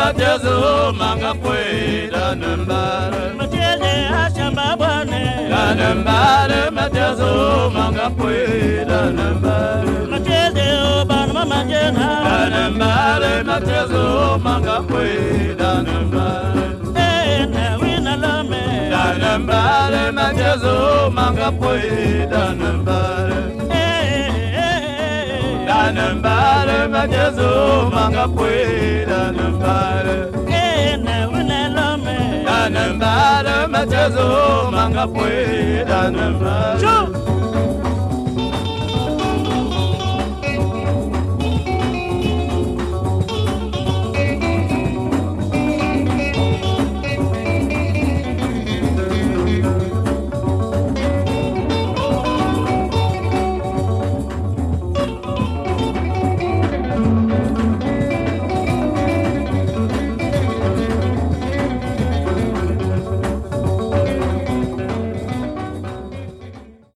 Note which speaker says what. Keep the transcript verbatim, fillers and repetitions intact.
Speaker 1: matezo manga kweda nambare
Speaker 2: Matele ashamba bwane
Speaker 1: nambare matezo manga kweda nambare
Speaker 2: Matele oban mama jena
Speaker 1: nambare matezo manga kweda nambare
Speaker 2: Eh na wina lame
Speaker 1: nambare matezo manga kweda nambare nambare matezo manga kweda nambare nambare matezo manga kweda nambare